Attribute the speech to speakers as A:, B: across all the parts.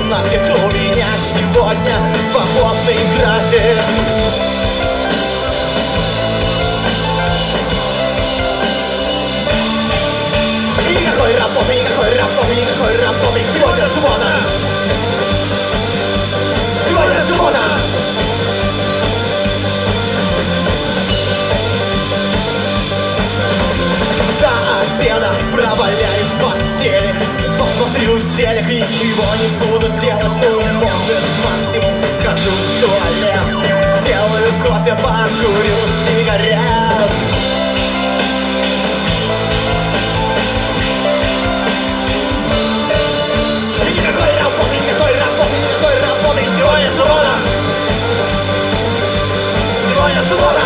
A: нафиг у меня сегодня свободный график. Никакой работы, никакой работы, никакой работы. Сегодня суббота. Сегодня суббота. До обеда проваляюсь в постели, посмотрю телек, ничего не буду делать. Ну, может, максимум схожу в туалет, сделаю кофе, покурю сигарет. Никакой работы, никакой работы, никакой работы. Сегодня суббота. Сегодня суббота.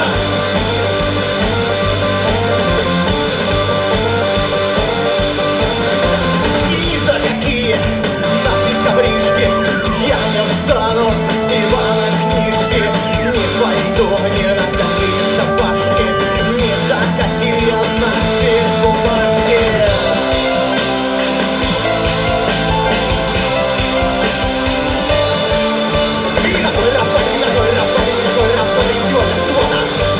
A: Я не встану с дивана книжки, не пойду ни на какие шабашки, ни за какие нафиг бумажки. Никакой работы, никакой работы, никакой работы. Сегодня суббота.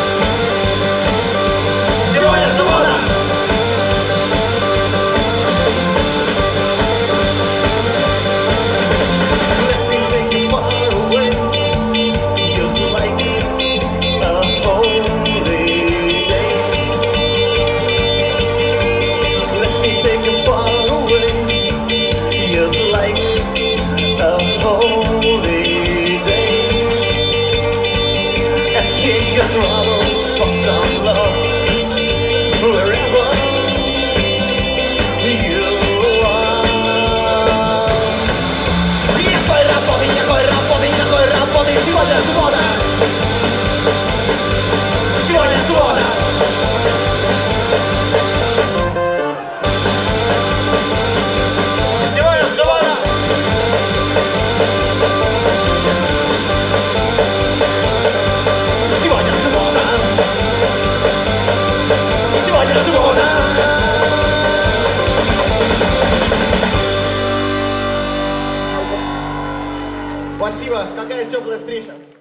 A: Сегодня суббота. Exchange your troubles for some love wherever you are. Никакой работы, никакой работы, никакой работы. Сегодня суббота. Сегодня суббота. Сегодня суббота. Сегодня суббота. Сегодня суббота. Спасибо, какая теплая встреча.